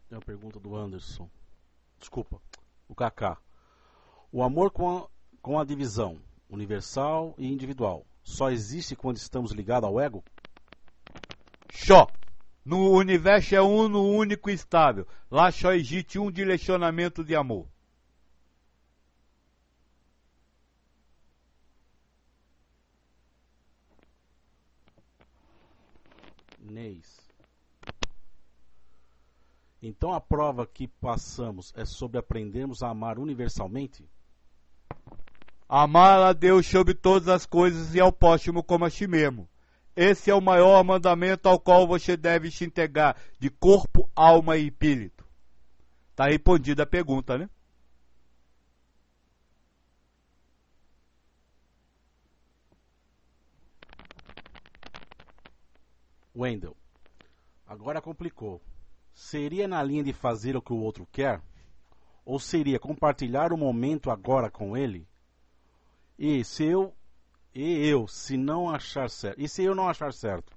É a pergunta do Anderson. Desculpa, o Kaká. O amor com a divisão universal e individual só existe quando estamos ligados ao ego? Só. No universo é uno, único e estável. Lá só existe um direcionamento de amor. Neis. Então a prova que passamos é sobre aprendermos a amar universalmente? Amar a Deus sobre todas as coisas e ao próximo como a si mesmo. Esse é o maior mandamento ao qual você deve se entregar de corpo, alma e espírito. Está respondida a pergunta, né? Wendel. Agora complicou. Seria na linha de fazer o que o outro quer? Ou seria compartilhar o momento agora com ele? E se eu não achar certo? E se eu não achar certo?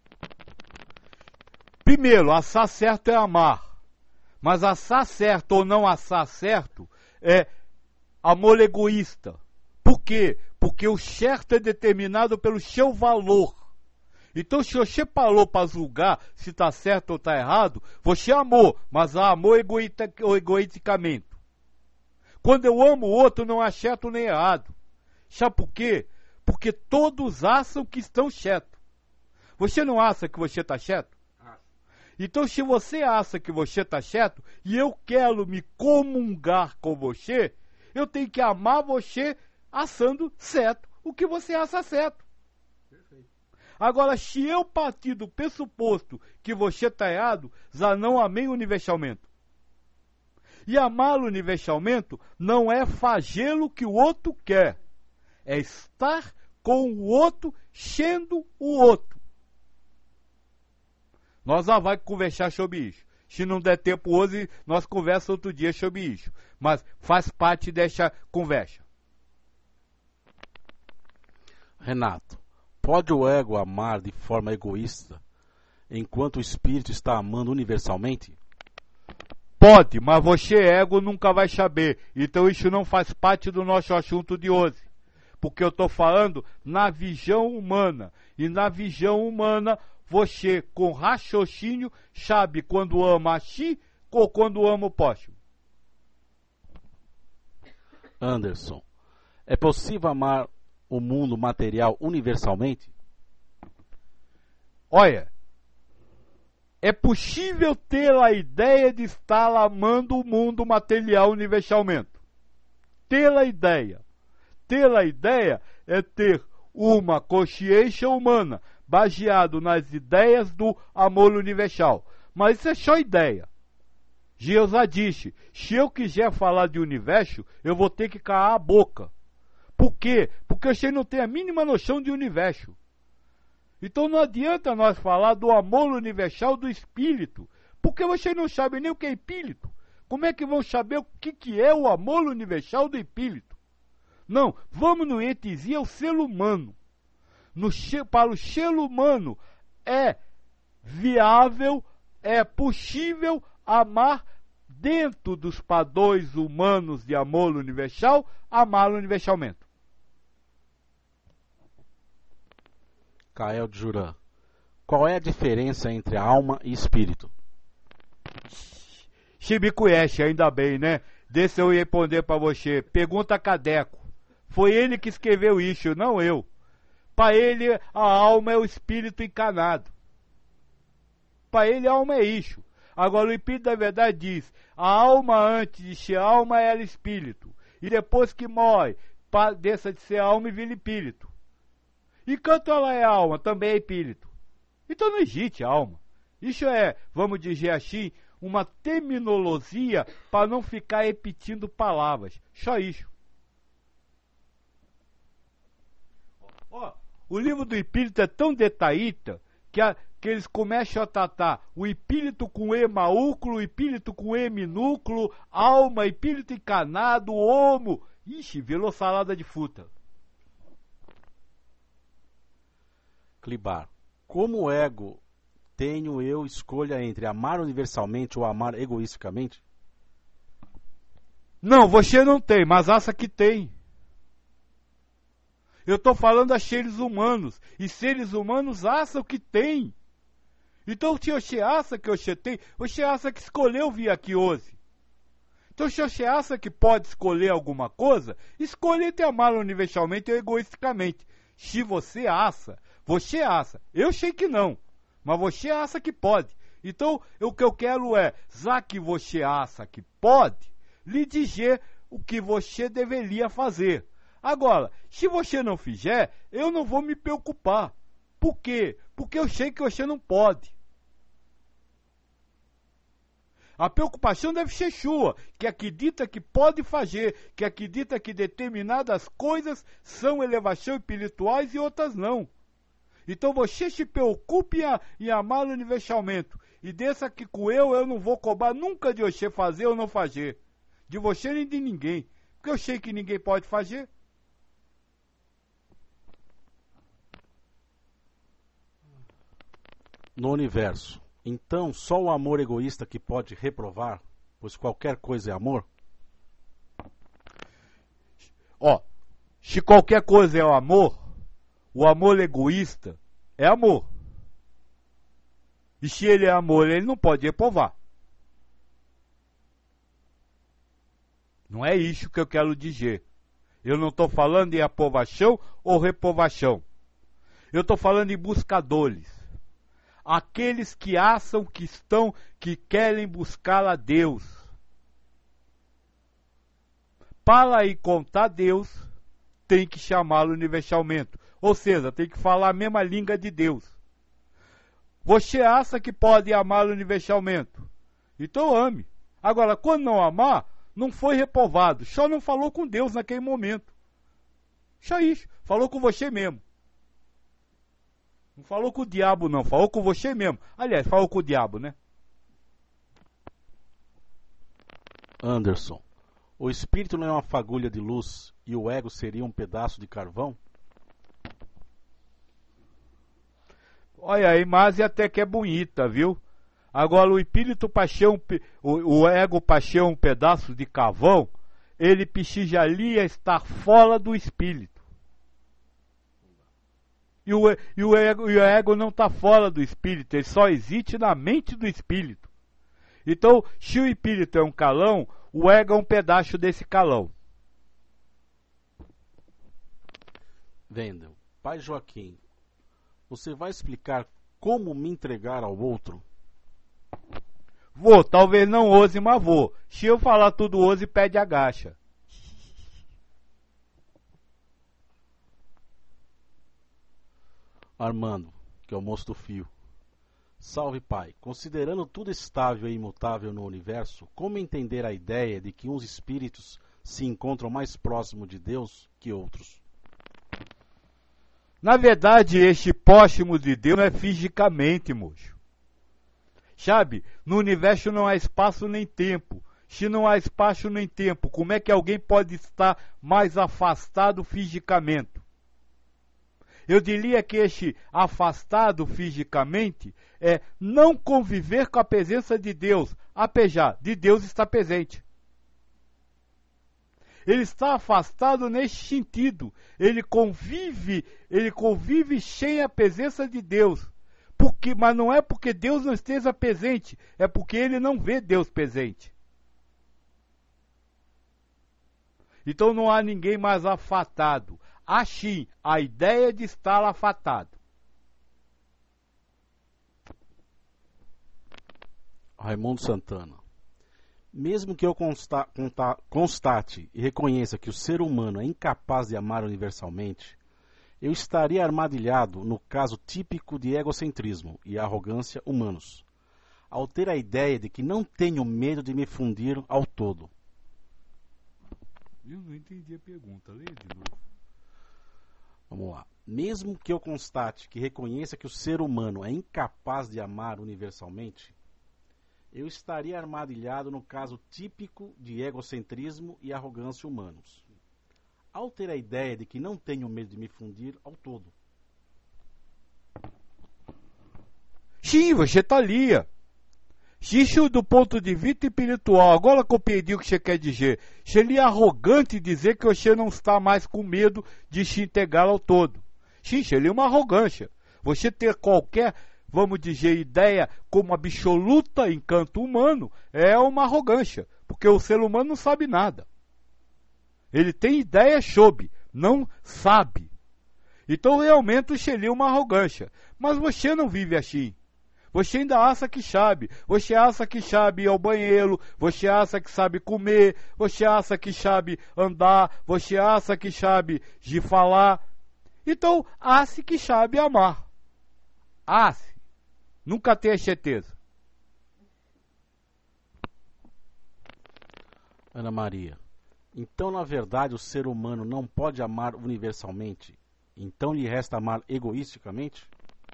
Primeiro, assar certo é amar. Mas assar certo ou não assar certo é amor egoísta. Por quê? Porque o certo é determinado pelo seu valor. Então, se você parou para julgar se está certo ou está errado, você amou, mas amou egoisticamente. Quando eu amo o outro, não há certo nem errado. Sabe por quê? Porque todos acham que estão certos. Você não acha que você está certo? Então, se você acha que você está certo e eu quero me comungar com você, eu tenho que amar você achando certo o que você acha certo. Agora, se eu partir do pressuposto que você está errado, já não amei universalmente. E amar universalmente não é fazê-lo o que o outro quer. É estar com o outro, sendo o outro. Nós já vamos conversar sobre isso. Se não der tempo hoje, nós conversamos outro dia sobre isso. Mas faz parte dessa conversa. Renato. Pode o ego amar de forma egoísta, enquanto o espírito está amando universalmente? Pode, mas você, ego, nunca vai saber. Então isso não faz parte do nosso assunto de hoje. Porque eu estou falando na visão humana. E na visão humana, você, com raciocínio, sabe quando ama a si ou quando ama o próximo. Anderson. É possível amar o mundo material universalmente? Olha, é possível ter a ideia de estar amando o mundo material universalmente. Ter a ideia. Ter a ideia é ter uma consciência humana baseado nas ideias do amor universal. Mas isso é só ideia. Jesus já disse, se eu quiser falar de universo, eu vou ter que calar a boca. Por quê? Porque você não tem a mínima noção de universo. Então não adianta nós falar do amor universal do espírito, porque você não sabe nem o que é espírito. Como é que vão saber o que é o amor universal do espírito? Não, vamos no ente ao ser humano. Para o ser humano é viável, é possível amar dentro dos padrões humanos de amor universal, amar universalmente. Cael de Jurã. Qual é a diferença entre alma e espírito? Se me conhece, ainda bem, né? Deixa eu responder para você. Pergunta a Cadeco. Foi ele que escreveu isso, não eu. Para ele, a alma é o espírito encarnado. Para ele, a alma é isso. Agora, o espírito da verdade diz, a alma antes de ser alma era espírito. E depois que morre, deixa de ser alma e vira espírito. Enquanto ela é alma, também é espírito. Então não existe alma. Isso é, vamos dizer assim, uma terminologia para não ficar repetindo palavras. Só isso. O livro do espírito é tão detalhista que eles começam a tratar o espírito com E maiúsculo, o espírito com E minúsculo, alma, espírito encarnado, homo. Ixi, virou salada de fruta. Clibar. Como o ego tenho eu escolha entre amar universalmente ou amar egoisticamente? Não, você não tem, mas acha que tem. Eu estou falando a seres humanos, e seres humanos acham que tem. Então, se você acha que você tem, você acha que escolheu vir aqui hoje. Então, se você acha que pode escolher alguma coisa, escolha entre amar universalmente ou egoisticamente. Se você acha, eu sei que não, mas você acha que pode. Então, o que eu quero é, já que você acha que pode, lhe dizer o que você deveria fazer. Agora, se você não fizer, eu não vou me preocupar. Por quê? Porque eu sei que você não pode. A preocupação deve ser sua, que acredita que pode fazer, que acredita que determinadas coisas são elevação espirituais e outras não. Então você se preocupe em amar universalmente. E dessa que com eu não vou cobrar nunca de você fazer ou não fazer. De você nem de ninguém. Porque eu sei que ninguém pode fazer. No universo, então só o amor egoísta que pode reprovar, pois qualquer coisa é amor? Se qualquer coisa é o amor egoísta é amor. E se ele é amor, ele não pode reprovar. Não é isso que eu quero dizer. Eu não estou falando em aprovação ou reprovação. Eu estou falando em buscadores. Aqueles que acham que querem buscar a Deus. Para encontrar Deus, tem que chamá-lo universalmente. Ou seja, tem que falar a mesma língua de Deus. Você acha que pode amá-lo universalmente? Então ame. Agora, quando não amar, não foi reprovado. Só não falou com Deus naquele momento. Só isso. Falou com você mesmo. Não falou com o diabo, não. Falou com você mesmo. Aliás, falou com o diabo, né? Anderson, o espírito não é uma fagulha de luz e o ego seria um pedaço de carvão? Olha, a imagem até que é bonita, viu? Agora, o espírito paixão, o ego paixão, um pedaço de carvão, ele precisaria estar fora do espírito. E o ego não está fora do espírito, ele só existe na mente do espírito. Então, se o espírito é um calão, o ego é um pedaço desse calão. Wendel, Pai Joaquim, você vai explicar como me entregar ao outro? Vou, talvez não ouse, mas vou. Se eu falar tudo hoje, pede agacha. Armando, que é o moço do fio. Salve, Pai. Considerando tudo estável e imutável no universo, como entender a ideia de que uns espíritos se encontram mais próximo de Deus que outros? Na verdade, este próximo de Deus não é fisicamente, moço. Sabe, no universo não há espaço nem tempo. Se não há espaço nem tempo, como é que alguém pode estar mais afastado fisicamente? Eu diria que este afastado fisicamente é não conviver com a presença de Deus, apesar de Deus estar presente. Ele está afastado nesse sentido. Ele convive sem a presença de Deus. Mas não é porque Deus não esteja presente, é porque ele não vê Deus presente. Então não há ninguém mais afastado. Assim, a ideia de estar afastado. Raimundo Santana. Mesmo que eu constate e reconheça que o ser humano é incapaz de amar universalmente, eu estaria armadilhado no caso típico de egocentrismo e arrogância humanos, ao ter a ideia de que não tenho medo de me fundir ao todo. Eu não entendi a pergunta, lê de novo. Vamos lá. Mesmo que eu constate que reconheça que o ser humano é incapaz de amar universalmente, eu estaria armadilhado no caso típico de egocentrismo e arrogância humanos, ao ter a ideia de que não tenho medo de me fundir ao todo. Sim, você está ali. Isso do ponto de vista espiritual. Agora compreendi o que você quer dizer. Seria arrogante dizer que você não está mais com medo de se integrar ao todo. Sim, seria uma arrogância. Você ter qualquer, vamos dizer, ideia como absoluta encanto humano é uma arrogância. Porque o ser humano não sabe nada. Ele tem ideia sobre, não sabe. Então realmente seria uma arrogância. Mas você não vive assim. Você ainda acha que sabe. Você acha que sabe ir ao banheiro. Você acha que sabe comer. Você acha que sabe andar. Você acha que sabe de falar. Então, acha que sabe amar. Acha. Nunca tenha certeza. Ana Maria. Então, na verdade, o ser humano não pode amar universalmente? Então lhe resta amar egoisticamente?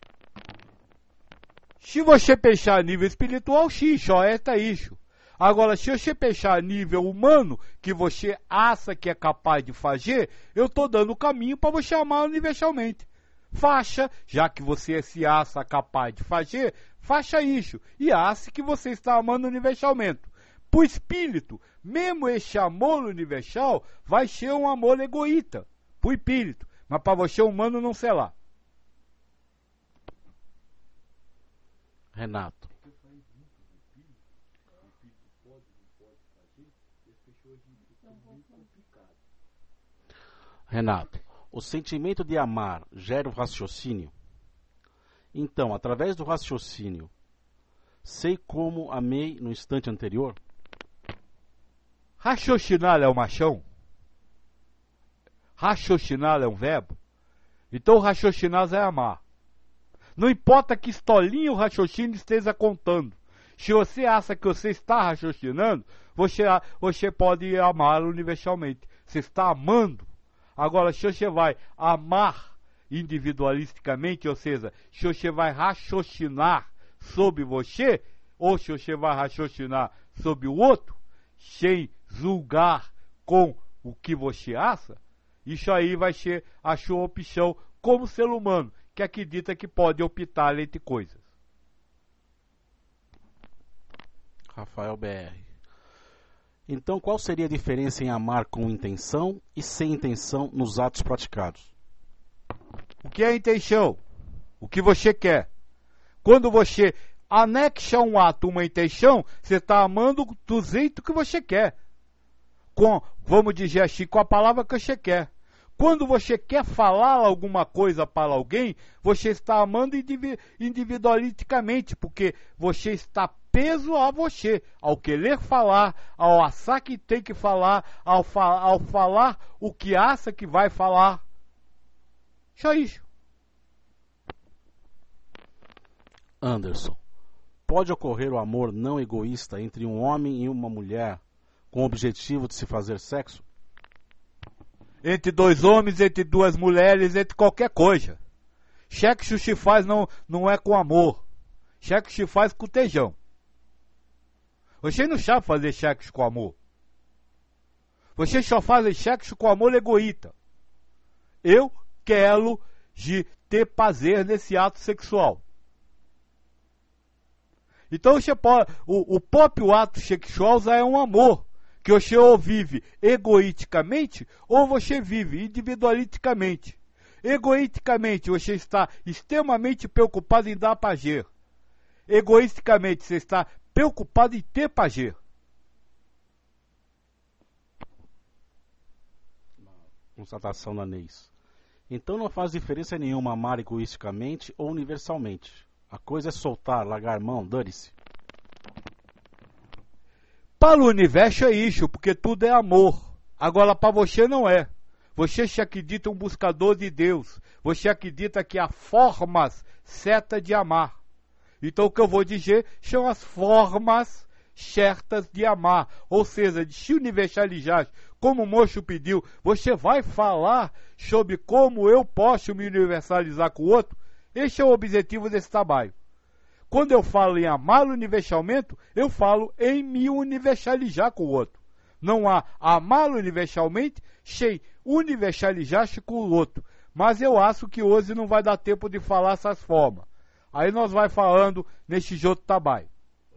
Se você pensar a nível espiritual, sim, só é isso. Agora, se você pensar a nível humano, que você acha que é capaz de fazer, eu estou dando o caminho para você amar universalmente. Faça, já que você se acha capaz de fazer, faça isso. E ache que você está amando universalmente. Para o espírito, mesmo esse amor universal, vai ser um amor egoísta. Para o espírito. Mas para você humano não será. Renato. Renato, o sentimento de amar gera o raciocínio? Então, através do raciocínio, sei como amei no instante anterior? Raciocinar é uma ação? Raciocinar é um verbo? Então raciocinar é amar. Não importa que historinha o raciocínio esteja contando. Se você acha que você está raciocinando, você pode amar universalmente. Você está amando. Agora, se você vai amar individualisticamente, ou seja, se você vai raciocinar sobre você, ou se você vai raciocinar sobre o outro, sem julgar com o que você acha, isso aí vai ser a sua opção como ser humano, que acredita que pode optar entre coisas. Rafael BR. Então, qual seria a diferença em amar com intenção e sem intenção nos atos praticados? O que é intenção? O que você quer. Quando você anexa um ato, uma intenção, você está amando do jeito que você quer. Vamos dizer assim, com a palavra que você quer. Quando você quer falar alguma coisa para alguém, você está amando individualisticamente, porque você está preso a você, ao querer falar, ao achar que tem que falar, ao falar o que acha que vai falar. Só isso. Anderson, pode ocorrer o amor não egoísta entre um homem e uma mulher com o objetivo de se fazer sexo? Entre dois homens, entre duas mulheres, entre qualquer coisa. Sexo se faz não é com amor. Sexo se faz com tejão. Você não sabe fazer sexo com amor. Você só faz sexo com amor egoísta. Eu quero de ter prazer nesse ato sexual. Então você pode, o próprio ato sexual já é um amor. Que você ou vive egoisticamente ou você vive individualisticamente. Egoisticamente você está extremamente preocupado em dar prazer. Egoisticamente você está preocupado em ter prazer. Constatação da Neis. Então não faz diferença nenhuma amar egoisticamente ou universalmente. A coisa é soltar, largar mão, dane-se. Para o universo é isso, porque tudo é amor. Agora para você não é. Você se acredita um buscador de Deus. Você acredita que há formas certas de amar. Então o que eu vou dizer são as formas certas de amar. Ou seja, de se universalizar. Como o moço pediu, você vai falar sobre como eu posso me universalizar com o outro? Esse é o objetivo desse trabalho. Quando eu falo em amar universalmente, eu falo em me universalizar com o outro. Não há amar universalmente sem universalizar-se com o outro. Mas eu acho que hoje não vai dar tempo de falar essas formas. Aí nós vai falando neste Joto Tabai.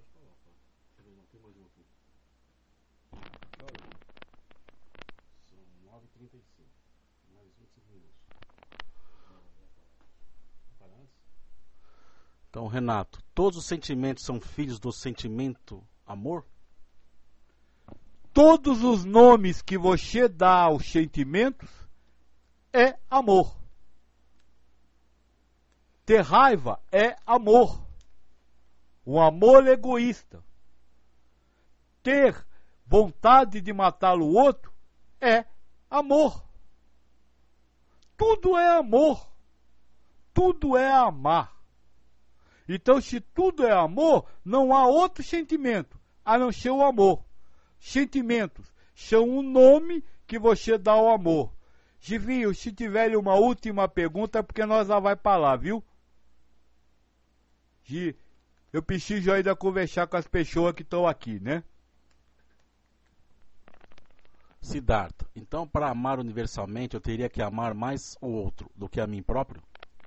Então, Renato, todos os sentimentos são filhos do sentimento amor? Todos os nomes que você dá aos sentimentos é amor. Ter raiva é amor. Um amor egoísta. Ter vontade de matar o outro é amor. Tudo é amor. Tudo é amar. Então, se tudo é amor, não há outro sentimento, a não ser o amor. Sentimentos são um nome que você dá ao amor. Givinho, se tiver uma última pergunta, é porque nós já vai para lá, viu? Gi, eu preciso ainda conversar com as pessoas que estão aqui, né? Siddhartha, então para amar universalmente eu teria que amar mais o outro do que a mim próprio?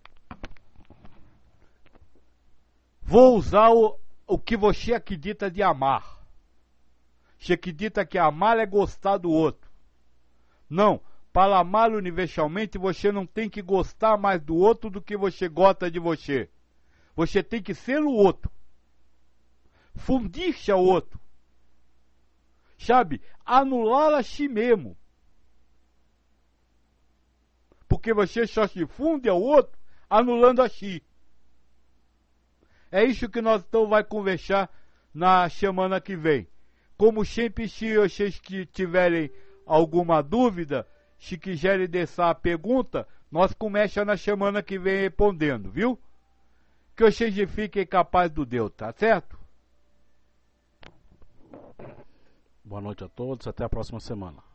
Vou usar o que você acredita de amar. Você acredita que amar é gostar do outro. Não, para amar universalmente você não tem que gostar mais do outro do que você gosta de você. Você tem que ser o outro. Fundir-se ao outro. Sabe? Anular a si mesmo. Porque você só se funde ao outro anulando a si. É isso que nós então vai conversar na semana que vem. Como sempre, se vocês tiverem alguma dúvida, se quiserem deixar a pergunta, nós começamos na semana que vem respondendo, viu? Que vocês fiquem capazes do Deus, tá certo? Boa noite a todos, até a próxima semana.